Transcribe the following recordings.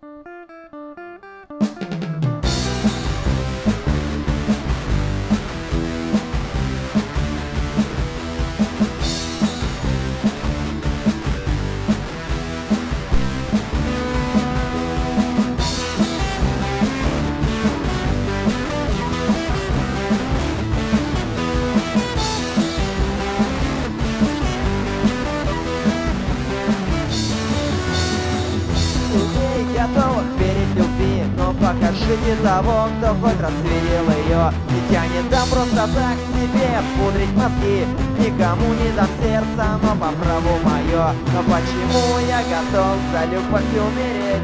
Готова верить любви, но покажите того, кто хоть раз видел ее. Ведь я не дам просто так себе пудрить мозги, никому не дам сердца, но по праву мое. Но почему я готов за любовь умереть?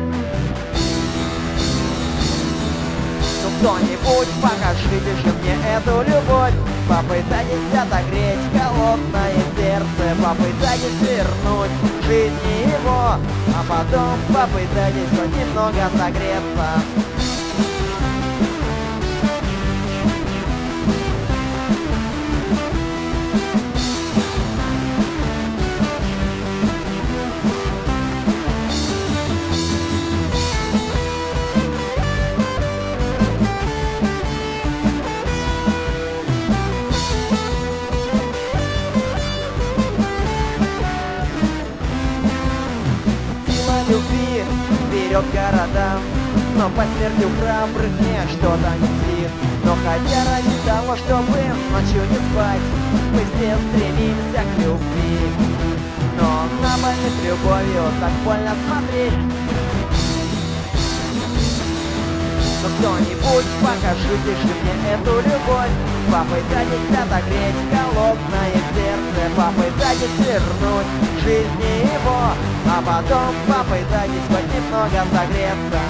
Ну кто-нибудь, покажите же мне эту любовь. Попытайтесь отогреть холодное сердце, попытайтесь вернуть жизни его, а потом попытайтесь хоть немного согреться. Любви вперед города, но по смерти храбрых мне что-то не сит. Но хотя ради того, чтобы ночью не спать, мы все стремимся к любви. Но на больных любовью так больно смотреть. Но кто-нибудь, покажите же мне эту любовь. Попытайтесь отогреть холодное сердце, попытайтесь вернуть жизни его, а потом попытайтесь хоть немного согреться.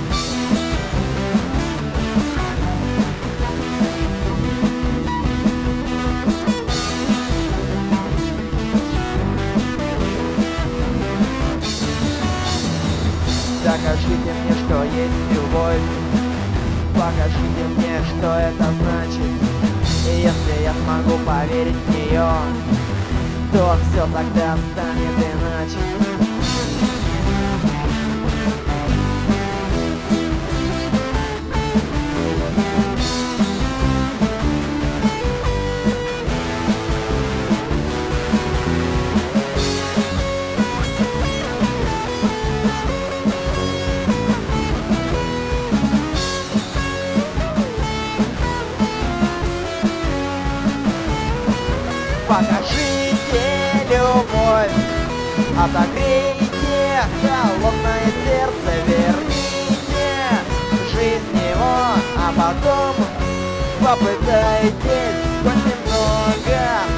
Докажите мне, что есть любовь. Покажите мне, что это значит. И если я смогу поверить в нее, то все тогда станет иначе. Покажите любовь, отогрейте холодное сердце, верните жизнь его, а потом попытайтесь хоть немного